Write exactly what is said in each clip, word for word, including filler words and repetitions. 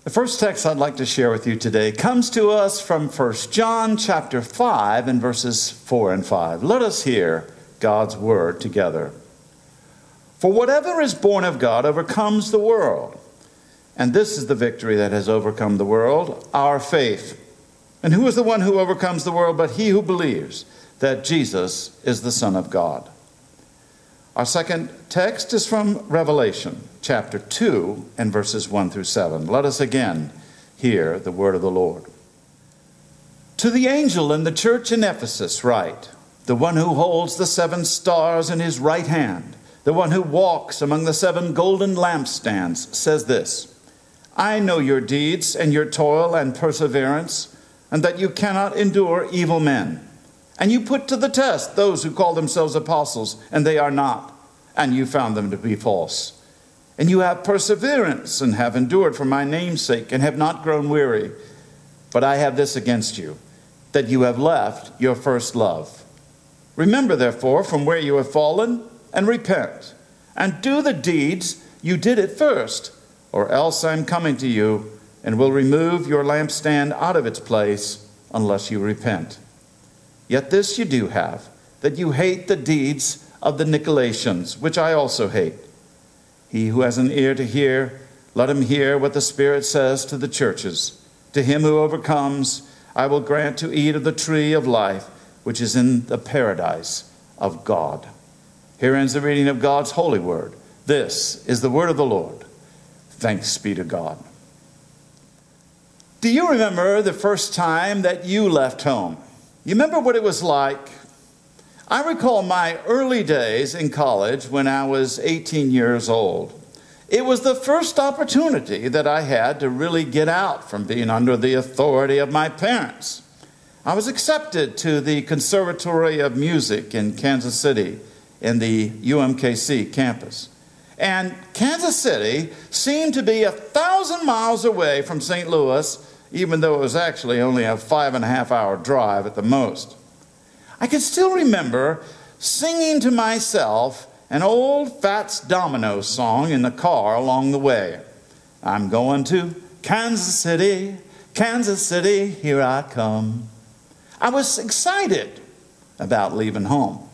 The first text I'd like to share with you today comes to us from First John chapter five and verses four and five. Let us hear God's word together. For whatever is born of God overcomes the world. And this is the victory that has overcome the world, our faith. And who is the one who overcomes the world but he who believes that Jesus is the Son of God? Our second text is from Revelation chapter two and verses one through seven. Let us again hear the word of the Lord. To the angel in the church in Ephesus write, the one who holds the seven stars in his right hand, the one who walks among the seven golden lampstands, says this, I know your deeds and your toil and perseverance, and that you cannot endure evil men. And you put to the test those who call themselves apostles, and they are not, and you found them to be false. And you have perseverance and have endured for my name's sake and have not grown weary. But I have this against you, that you have left your first love. Remember, therefore, from where you have fallen, and repent, and do the deeds you did at first, or else I am coming to you and will remove your lampstand out of its place unless you repent. Yet this you do have, that you hate the deeds of the Nicolaitans, which I also hate. He who has an ear to hear, let him hear what the Spirit says to the churches. To him who overcomes, I will grant to eat of the tree of life, which is in the paradise of God. Here ends the reading of God's holy word. This is the word of the Lord. Thanks be to God. Do you remember the first time that you left home? You remember what it was like? I recall my early days in college when I was eighteen years old. It was the first opportunity that I had to really get out from being under the authority of my parents. I was accepted to the Conservatory of Music in Kansas City in the U M K C campus. And Kansas City seemed to be a thousand miles away from Saint Louis, even though it was actually only a five and a half hour drive at the most. I can still remember singing to myself an old Fats Domino song in the car along the way. I'm going to Kansas City, Kansas City, here I come. I was excited about leaving home.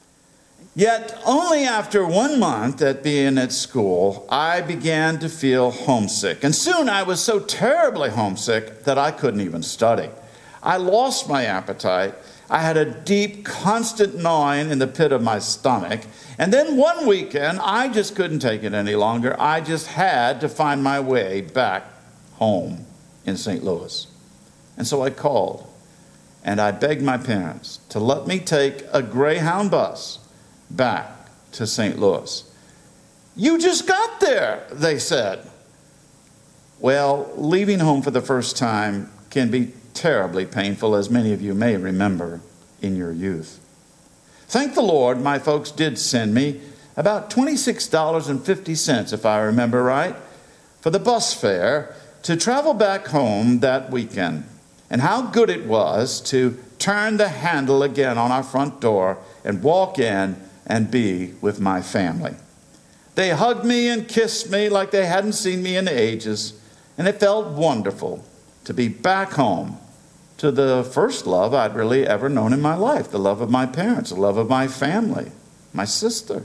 Yet only after one month at being at school, I began to feel homesick. And soon I was so terribly homesick that I couldn't even study. I lost my appetite. I had a deep, constant gnawing in the pit of my stomach. And then one weekend, I just couldn't take it any longer. I just had to find my way back home in Saint Louis. And so I called, and I begged my parents to let me take a Greyhound bus back to Saint Louis. You just got there, they said. Well, leaving home for the first time can be terribly painful, as many of you may remember in your youth. Thank the Lord, my folks did send me about twenty-six dollars and fifty cents, if I remember right, for the bus fare to travel back home that weekend. And how good it was to turn the handle again on our front door and walk in and be with my family. They hugged me and kissed me like they hadn't seen me in ages, and it felt wonderful to be back home to the first love I'd really ever known in my life, the love of my parents, the love of my family, my sister.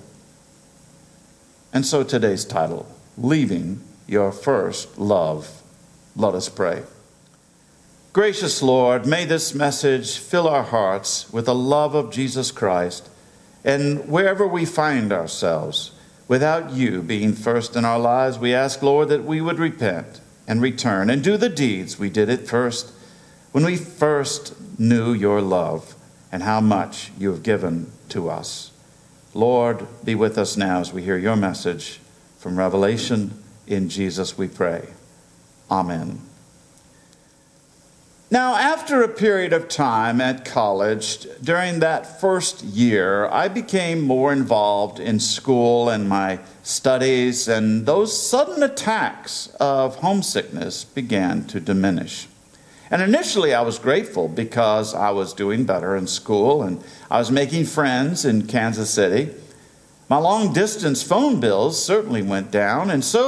And so today's title, Leaving Your First Love. Let us pray. Gracious Lord, may this message fill our hearts with the love of Jesus Christ. And wherever we find ourselves, without you being first in our lives, we ask, Lord, that we would repent and return and do the deeds we did at first, when we first knew your love and how much you have given to us. Lord, be with us now as we hear your message from Revelation. In Jesus we pray. Amen. Now, after a period of time at college, during that first year, I became more involved in school and my studies, and those sudden attacks of homesickness began to diminish. And initially, I was grateful because I was doing better in school and I was making friends in Kansas City. My long-distance phone bills certainly went down, and so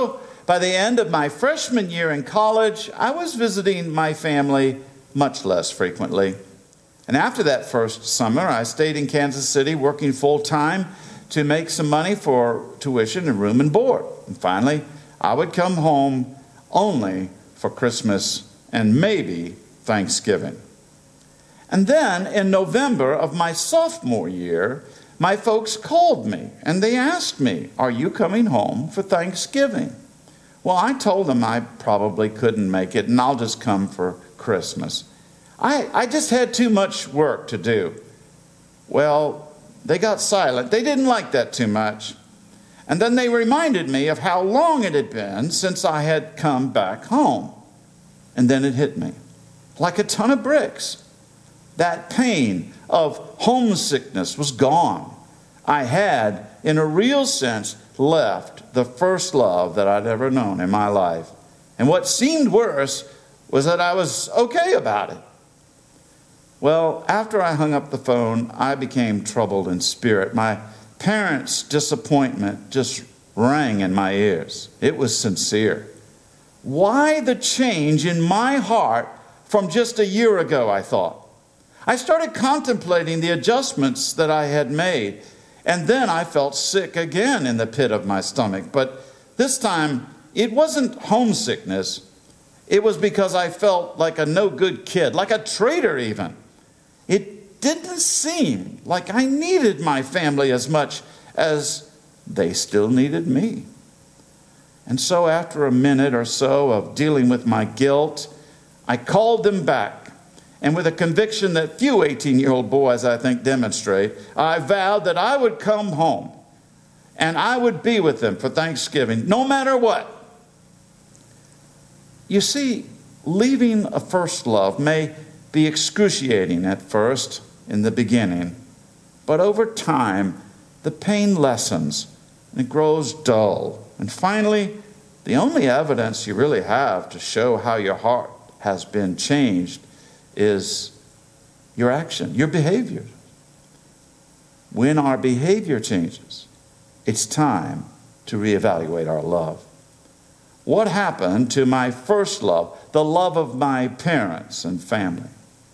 by the end of my freshman year in college, I was visiting my family much less frequently. And after that first summer, I stayed in Kansas City working full-time to make some money for tuition and room and board. And finally, I would come home only for Christmas and maybe Thanksgiving. And then in November of my sophomore year, my folks called me and they asked me, "Are you coming home for Thanksgiving?" Well, I told them I probably couldn't make it and I'll just come for Christmas. I, I just had too much work to do. Well, they got silent. They didn't like that too much. And then they reminded me of how long it had been since I had come back home. And then it hit me like a ton of bricks. That pain of homesickness was gone. I had, in a real sense, left the first love that I'd ever known in my life. And what seemed worse was that I was okay about it. Well, after I hung up the phone, I became troubled in spirit. My parents' disappointment just rang in my ears. It was sincere. Why the change in my heart from just a year ago, I thought. I started contemplating the adjustments that I had made, and then I felt sick again in the pit of my stomach. But this time, it wasn't homesickness. It was because I felt like a no-good kid, like a traitor even. It didn't seem like I needed my family as much as they still needed me. And so after a minute or so of dealing with my guilt, I called them back. And with a conviction that few eighteen-year-old boys, I think, demonstrate, I vowed that I would come home and I would be with them for Thanksgiving, no matter what. You see, leaving a first love may be excruciating at first, in the beginning, but over time, the pain lessens and it grows dull. And finally, the only evidence you really have to show how your heart has been changed is your action, your behavior. When our behavior changes, it's time to reevaluate our love. What happened to my first love, the love of my parents and family?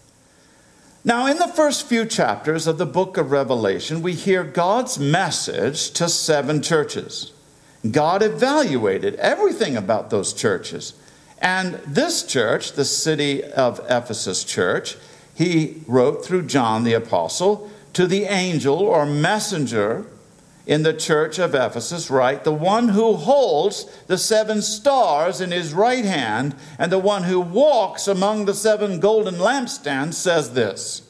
Now, in the first few chapters of the book of Revelation, we hear God's message to seven churches. God evaluated everything about those churches. And this church, the city of Ephesus church, he wrote through John the apostle to the angel or messenger in the church of Ephesus, write, "The one who holds the seven stars in his right hand and the one who walks among the seven golden lampstands says this."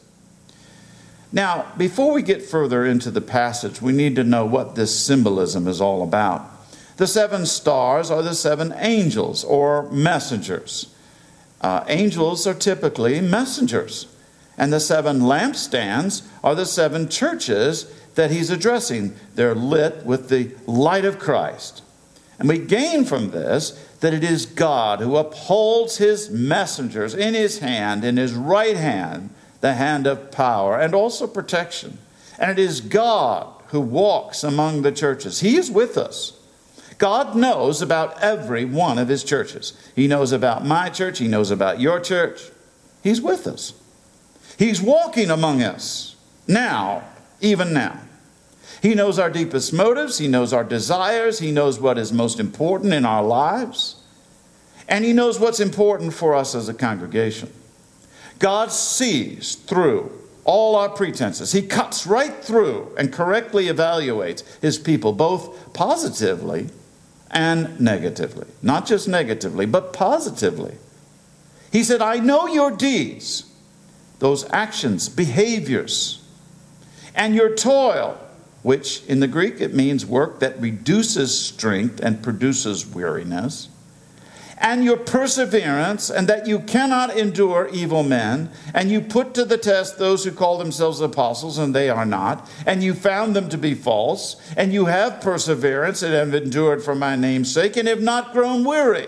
Now, before we get further into the passage, we need to know what this symbolism is all about. The seven stars are the seven angels or messengers. Uh, angels are typically messengers. And the seven lampstands are the seven churches that he's addressing. They're lit with the light of Christ. And we gain from this that it is God who upholds his messengers in his hand, in his right hand, the hand of power and also protection. And it is God who walks among the churches. He is with us. God knows about every one of his churches. He knows about my church. He knows about your church. He's with us. He's walking among us now, even now. He knows our deepest motives. He knows our desires. He knows what is most important in our lives. And he knows what's important for us as a congregation. God sees through all our pretenses. He cuts right through and correctly evaluates his people, both positively and negatively. Not just negatively, but positively. He said, "I know your deeds," those actions, behaviors, "and your toil," which in the Greek it means work that reduces strength and produces weariness, "and your perseverance, and that you cannot endure evil men, and you put to the test those who call themselves apostles, and they are not, and you found them to be false, and you have perseverance and have endured for my name's sake, and have not grown weary."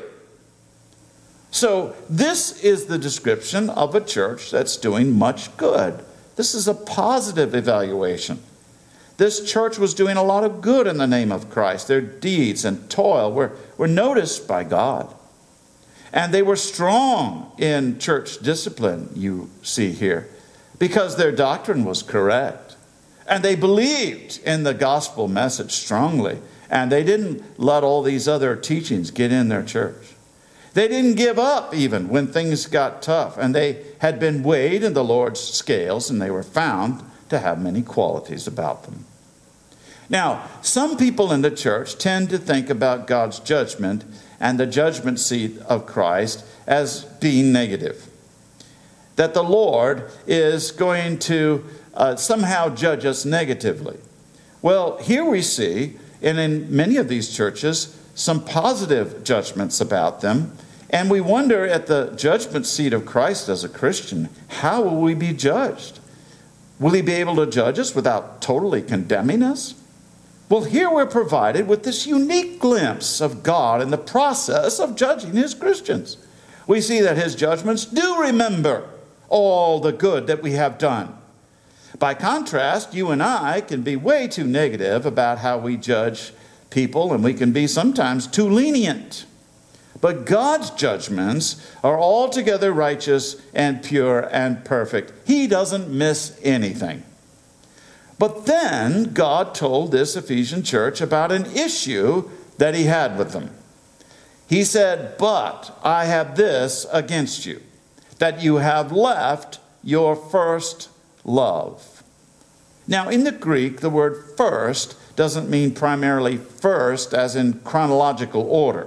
So this is the description of a church that's doing much good. This is a positive evaluation. This church was doing a lot of good in the name of Christ. Their deeds and toil were, were noticed by God. And they were strong in church discipline, you see here, because their doctrine was correct. And they believed in the gospel message strongly. And they didn't let all these other teachings get in their church. They didn't give up even when things got tough. And they had been weighed in the Lord's scales, and they were found to have many qualities about them. Now, some people in the church tend to think about God's judgment and the judgment seat of Christ as being negative. That the Lord is going to uh, somehow judge us negatively. Well, here we see, and in many of these churches, some positive judgments about them. And we wonder at the judgment seat of Christ as a Christian, how will we be judged? Will he be able to judge us without totally condemning us? Well, here we're provided with this unique glimpse of God in the process of judging his Christians. We see that his judgments do remember all the good that we have done. By contrast, you and I can be way too negative about how we judge people, and we can be sometimes too lenient. But God's judgments are altogether righteous and pure and perfect. He doesn't miss anything. But then God told this Ephesian church about an issue that he had with them. He said, "But I have this against you, that you have left your first love." Now, in the Greek, the word first doesn't mean primarily first as in chronological order.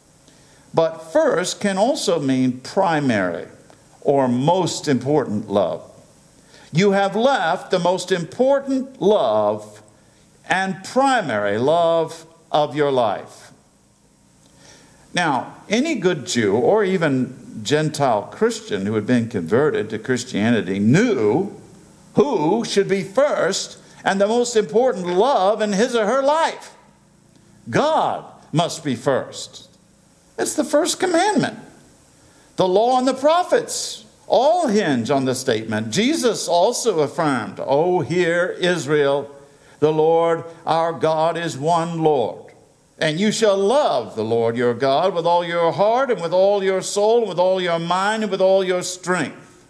But first can also mean primary or most important love. You have left the most important love and primary love of your life. Now, any good Jew or even Gentile Christian who had been converted to Christianity knew who should be first and the most important love in his or her life. God must be first. It's the first commandment. The law and the prophets all hinge on the statement. Jesus also affirmed, "O hear Israel, the Lord our God is one Lord. And you shall love the Lord your God with all your heart and with all your soul and with all your mind and with all your strength."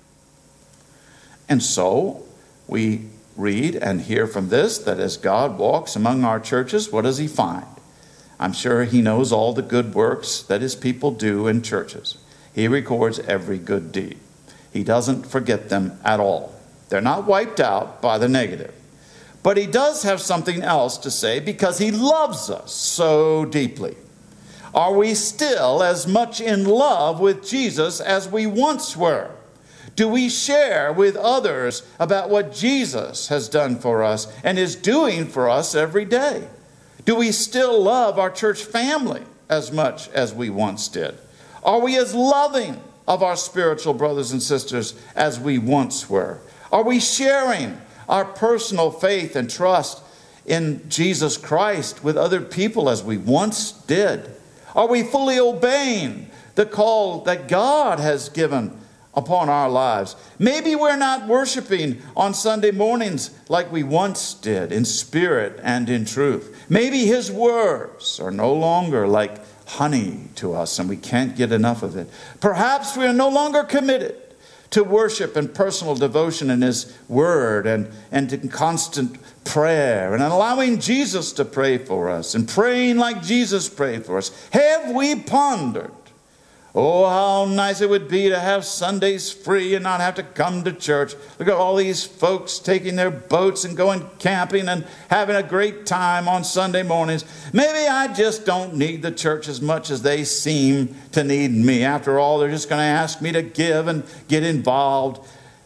And so we read and hear from this that as God walks among our churches, what does he find? I'm sure he knows all the good works that his people do in churches. He records every good deed. He doesn't forget them at all. They're not wiped out by the negative. But he does have something else to say because he loves us so deeply. Are we still as much in love with Jesus as we once were? Do we share with others about what Jesus has done for us and is doing for us every day? Do we still love our church family as much as we once did? Are we as loving of our spiritual brothers and sisters as we once were? Are we sharing our personal faith and trust in Jesus Christ with other people as we once did? Are we fully obeying the call that God has given upon our lives? Maybe we're not worshiping on Sunday mornings like we once did in spirit and in truth. Maybe his words are no longer like honey to us and we can't get enough of it. Perhaps we are no longer committed to worship and personal devotion in his word and, and to constant prayer and allowing Jesus to pray for us and praying like Jesus prayed for us. Have we pondered, oh, how nice it would be to have Sundays free and not have to come to church. Look at all these folks taking their boats and going camping and having a great time on Sunday mornings. Maybe I just don't need the church as much as they seem to need me. After all, they're just going to ask me to give and get involved.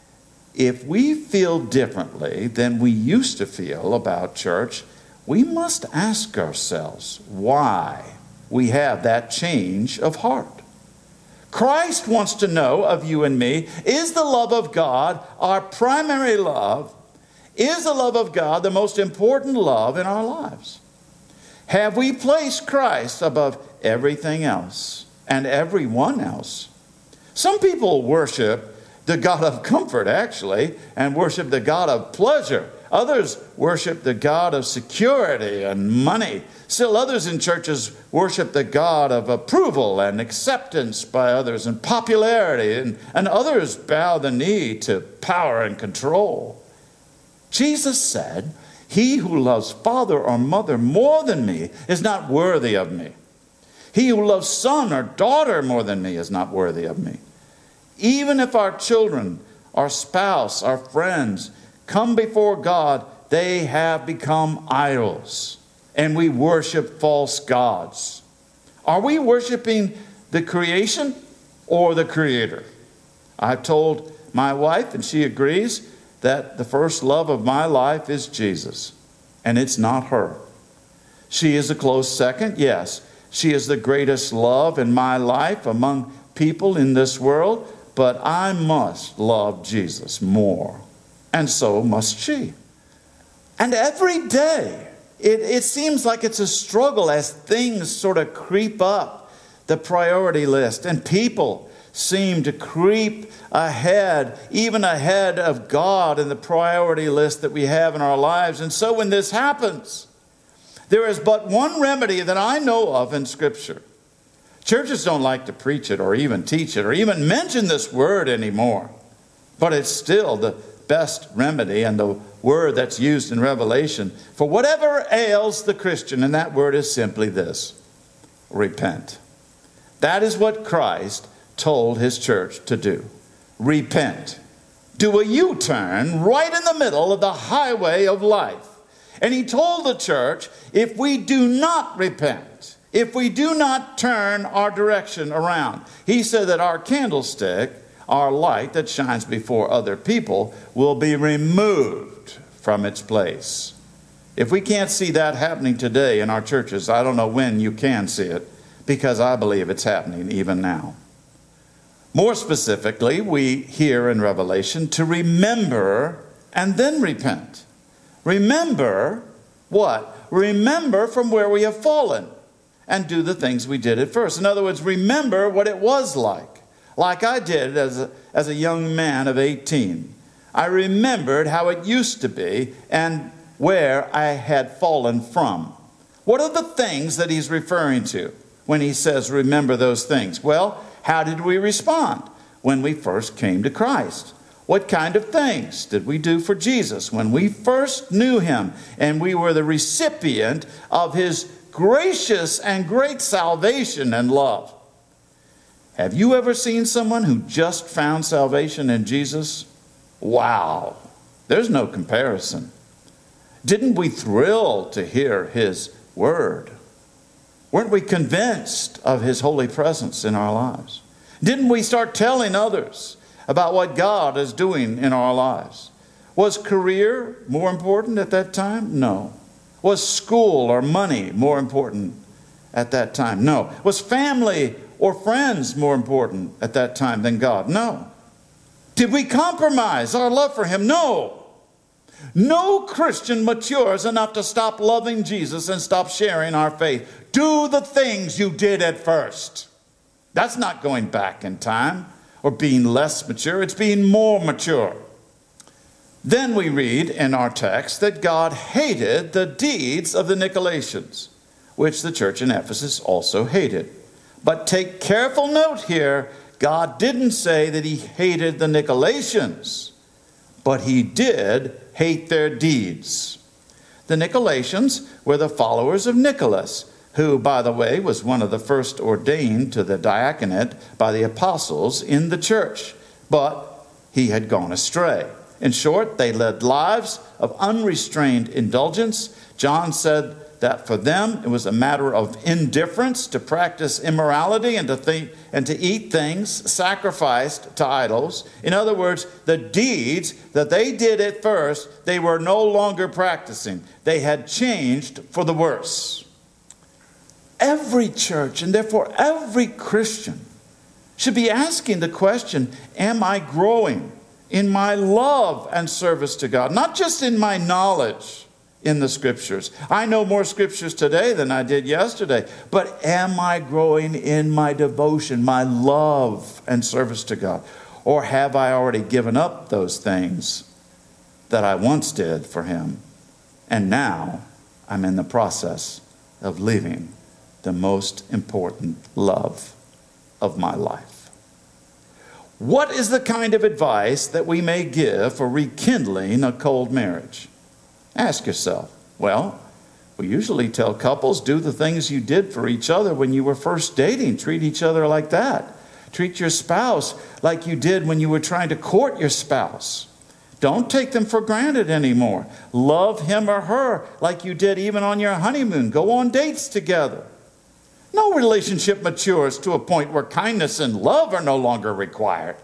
If we feel differently than we used to feel about church, we must ask ourselves why we have that change of heart. Christ wants to know of you and me, is the love of God our primary love? Is the love of God the most important love in our lives? Have we placed Christ above everything else and everyone else? Some people worship the God of comfort, actually, and worship the God of pleasure Others worship the God of security and money. Still others in churches worship the God of approval and acceptance by others and popularity. And, and others bow the knee to power and control. Jesus said, "He who loves father or mother more than me is not worthy of me. He who loves son or daughter more than me is not worthy of me." Even if our children, our spouse, our friends come before God, they have become idols, and we worship false gods. Are we worshiping the creation or the Creator? I've told my wife, and she agrees, that the first love of my life is Jesus, and it's not her. She is a close second, yes. She is the greatest love in my life among people in this world, but I must love Jesus more. And so must she. And every day, it, it seems like it's a struggle as things sort of creep up the priority list. And people seem to creep ahead, even ahead of God in the priority list that we have in our lives. And so when this happens, there is but one remedy that I know of in Scripture. Churches don't like to preach it or even teach it or even mention this word anymore. But it's still the best remedy and the word that's used in Revelation for whatever ails the Christian, and that word is simply this: repent. That is what Christ told his church to do. Repent. Do a U-turn right in the middle of the highway of life. And he told the church, if we do not repent, if we do not turn our direction around, he said that our candlestick, our light that shines before other people, will be removed from its place. If we can't see that happening today in our churches, I don't know when you can see it, because I believe it's happening even now. More specifically, we hear in Revelation to remember and then repent. Remember what? Remember from where we have fallen and do the things we did at first. In other words, remember what it was like. Like I did as a, as a young man of eighteen. I remembered how it used to be and where I had fallen from. What are the things that he's referring to when he says remember those things? Well, how did we respond when we first came to Christ? What kind of things did we do for Jesus when we first knew him and we were the recipient of his gracious and great salvation and love? Have you ever seen someone who just found salvation in Jesus? Wow, there's no comparison. Didn't we thrill to hear his word? Weren't we convinced of his holy presence in our lives? Didn't we start telling others about what God is doing in our lives? Was career more important at that time? No. Was school or money more important at that time? No. Was family or friends more important at that time than God? No. Did we compromise our love for him? No. No Christian matures enough to stop loving Jesus and stop sharing our faith. Do the things you did at first. That's not going back in time or being less mature. It's being more mature. Then we read in our text that God hated the deeds of the Nicolaitans, which the church in Ephesus also hated. But take careful note here, God didn't say that he hated the Nicolaitans, but he did hate their deeds. The Nicolaitans were the followers of Nicholas, who, by the way, was one of the first ordained to the diaconate by the apostles in the church. But he had gone astray. In short, they led lives of unrestrained indulgence. John said that for them it was a matter of indifference to practice immorality and to think and to eat things sacrificed to idols. In other words, the deeds that they did at first, they were no longer practicing. They had changed for the worse. Every church, and therefore every Christian, should be asking the question, am I growing in my love and service to God? Not just in my knowledge in the Scriptures. I know more Scriptures today than I did yesterday. But am I growing in my devotion, my love and service to God? Or have I already given up those things that I once did for him. And now I'm in the process of leaving the most important love of my life. What is the kind of advice that we may give for rekindling a cold marriage? Ask yourself. Well, we usually tell couples, do the things you did for each other when you were first dating. Treat each other like that. Treat your spouse like you did when you were trying to court your spouse. Don't take them for granted anymore. Love him or her like you did even on your honeymoon. Go on dates together. No relationship matures to a point where kindness and love are no longer required.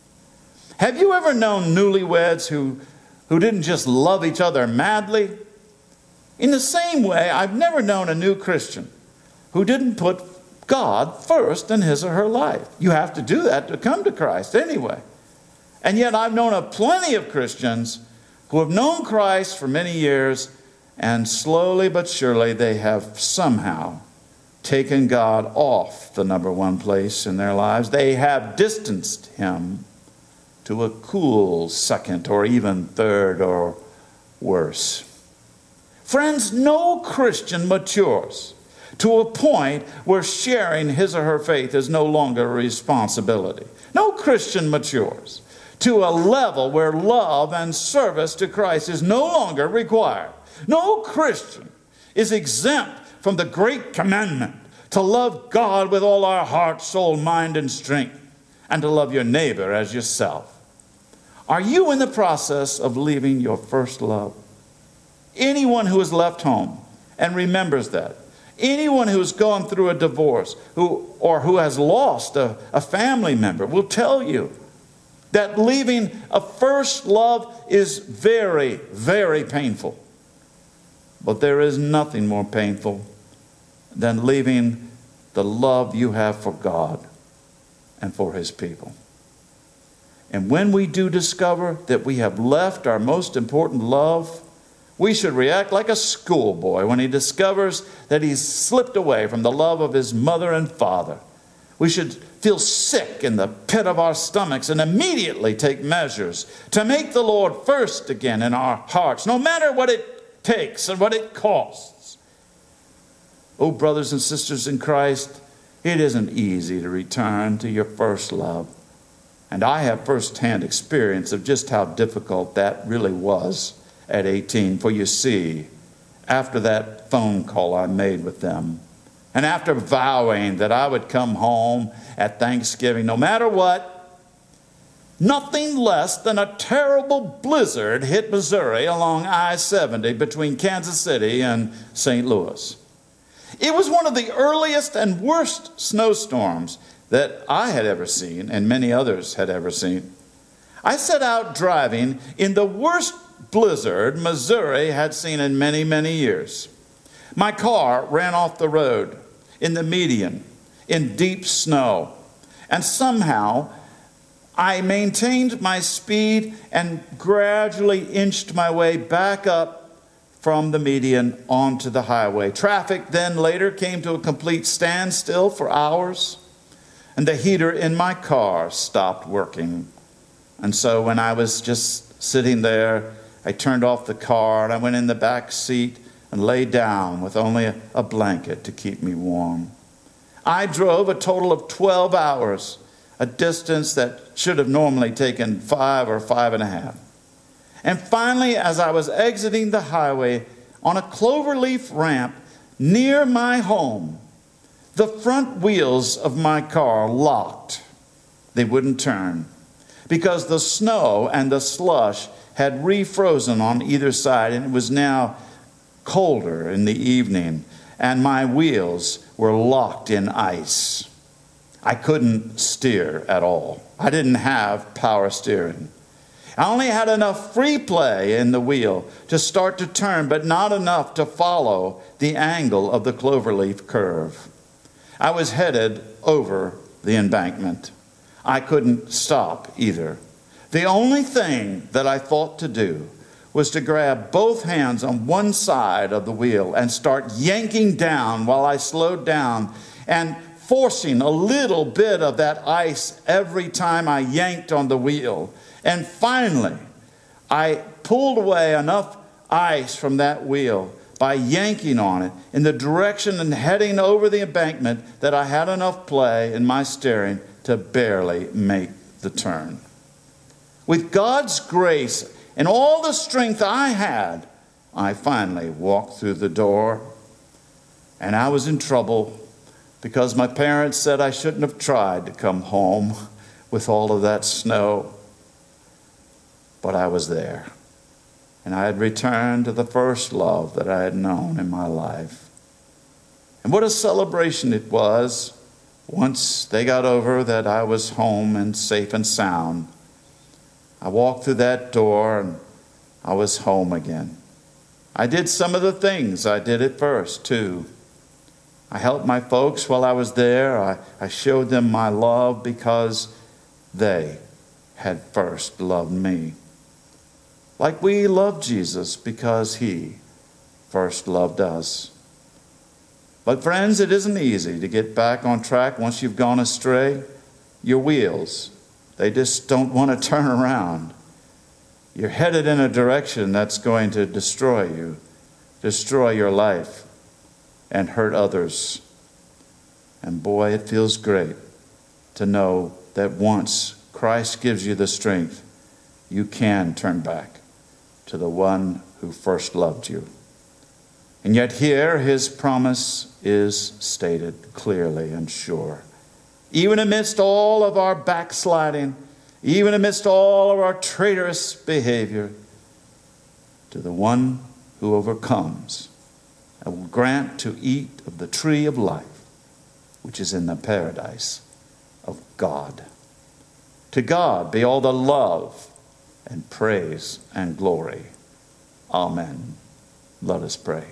Have you ever known newlyweds who, who didn't just love each other madly? In the same way, I've never known a new Christian who didn't put God first in his or her life. You have to do that to come to Christ anyway. And yet I've known of plenty of Christians who have known Christ for many years, and slowly but surely they have somehow taken God off the number one place in their lives. They have distanced him to a cool second or even third or worse. Friends, no Christian matures to a point where sharing his or her faith is no longer a responsibility. No Christian matures to a level where love and service to Christ is no longer required. No Christian is exempt from the great commandment to love God with all our heart, soul, mind, and strength, and to love your neighbor as yourself. Are you in the process of leaving your first love? Anyone who has left home and remembers that, anyone who has gone through a divorce who, or who has lost a, a family member will tell you that leaving a first love is very, very painful. But there is nothing more painful than leaving the love you have for God and for his people. And when we do discover that we have left our most important love, we should react like a schoolboy when he discovers that he's slipped away from the love of his mother and father. We should feel sick in the pit of our stomachs and immediately take measures to make the Lord first again in our hearts, no matter what it takes and what it costs. Oh, brothers and sisters in Christ, it isn't easy to return to your first love. And I have firsthand experience of just how difficult that really was at eighteen. For you see, after that phone call I made with them, and after vowing that I would come home at Thanksgiving, no matter what, nothing less than a terrible blizzard hit Missouri along I seventy between Kansas City and Saint Louis. It was one of the earliest and worst snowstorms that I had ever seen, and many others had ever seen. I set out driving in the worst blizzard Missouri had seen in many, many years. My car ran off the road in the median in deep snow, and somehow I maintained my speed and gradually inched my way back up from the median onto the highway. Traffic then later came to a complete standstill for hours, and the heater in my car stopped working. And so when I was just sitting there, I turned off the car and I went in the back seat and lay down with only a, a blanket to keep me warm. I drove a total of twelve hours, a distance that should have normally taken five or five and a half. And finally, as I was exiting the highway on a cloverleaf ramp near my home, the front wheels of my car locked. They wouldn't turn because the snow and the slush had refrozen on either side, and it was now colder in the evening, and my wheels were locked in ice. I couldn't steer at all. I didn't have power steering. I only had enough free play in the wheel to start to turn, but not enough to follow the angle of the cloverleaf curve. I was headed over the embankment. I couldn't stop either. The only thing that I thought to do was to grab both hands on one side of the wheel and start yanking down while I slowed down and forcing a little bit of that ice every time I yanked on the wheel. And finally, I pulled away enough ice from that wheel by yanking on it in the direction and heading over the embankment that I had enough play in my steering to barely make the turn. With God's grace and all the strength I had, I finally walked through the door, and I was in trouble because my parents said I shouldn't have tried to come home with all of that snow. But I was there, and I had returned to the first love that I had known in my life. And what a celebration it was once they got over that I was home and safe and sound. I walked through that door and I was home again. I did some of the things I did at first, too. I helped my folks while I was there. I, I showed them my love because they had first loved me. Like we love Jesus because he first loved us. But friends, it isn't easy to get back on track once you've gone astray. Your wheels, they just don't want to turn around. You're headed in a direction that's going to destroy you, destroy your life, and hurt others. And boy, it feels great to know that once Christ gives you the strength, you can turn back to the one who first loved you. And yet here his promise is stated clearly and sure. Even amidst all of our backsliding, even amidst all of our traitorous behavior, to the one who overcomes, I will grant to eat of the tree of life, which is in the paradise of God. To God be all the love and praise and glory. Amen. Let us pray.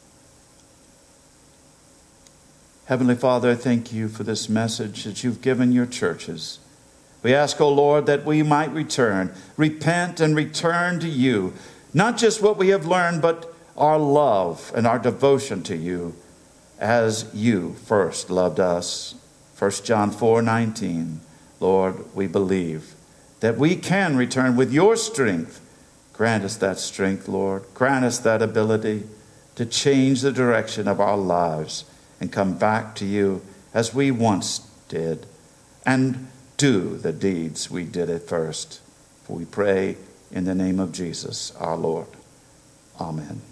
Heavenly Father, I thank you for this message that you've given your churches. We ask, O Lord, that we might return, repent and return to you, not just what we have learned, but our love and our devotion to you as you first loved us. First John four nineteen. Lord, we believe that we can return with your strength. Grant us that strength, Lord. Grant us that ability to change the direction of our lives and come back to you as we once did, and do the deeds we did at first. For we pray in the name of Jesus, our Lord. Amen.